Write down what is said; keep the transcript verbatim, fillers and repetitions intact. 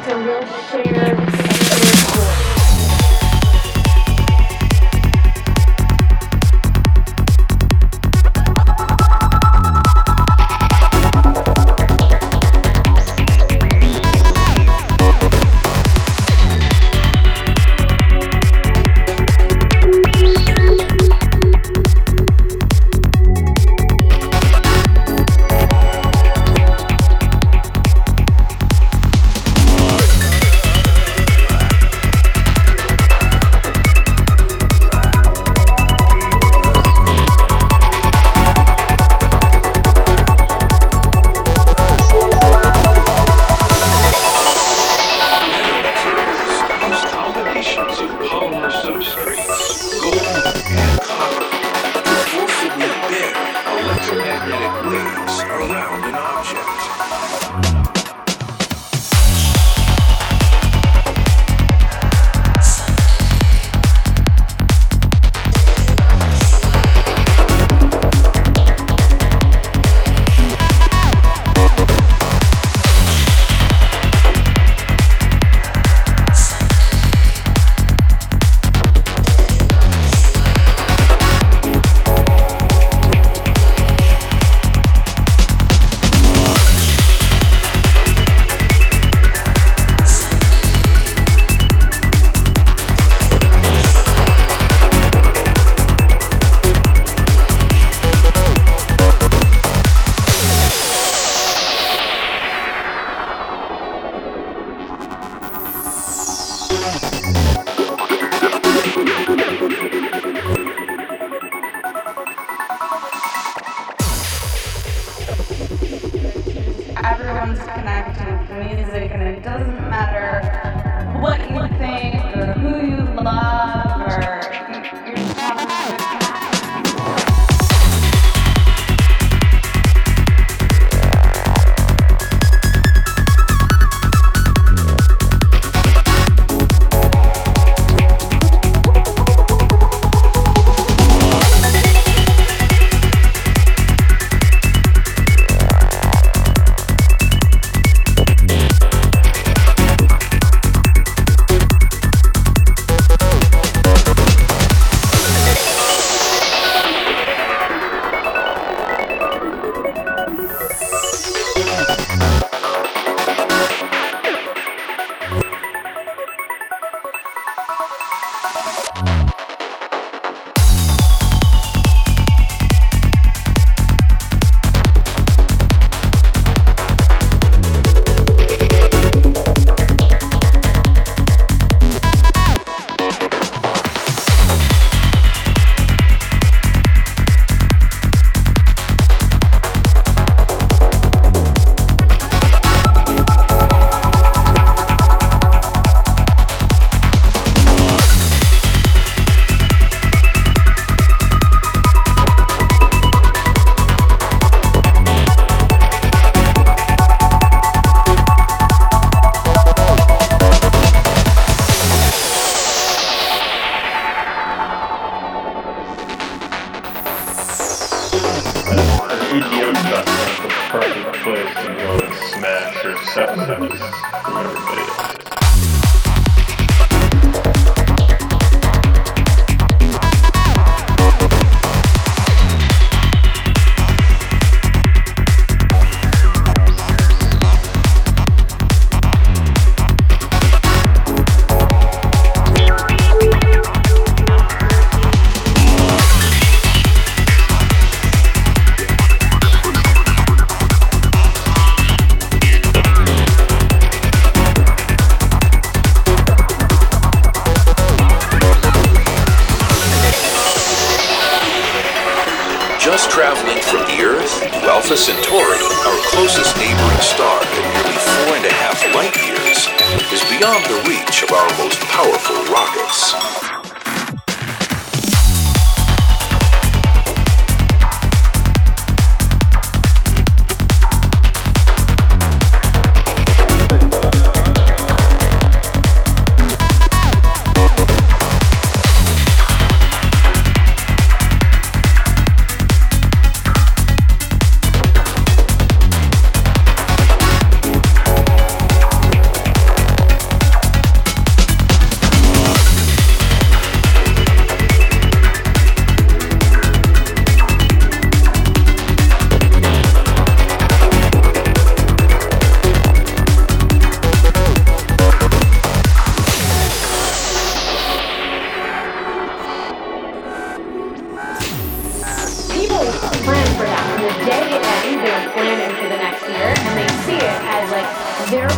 it's a real shared, a shared story. Everyone's connected to music, and it doesn't matter what you think or who you love, or you're just having a good time. E D M Fest is the perfect place to go and smash your set list from everybody else. Just traveling from the Earth to Alpha Centauri, our closest neighboring star at nearly four and a half light years, is beyond the reach of our most powerful rockets. There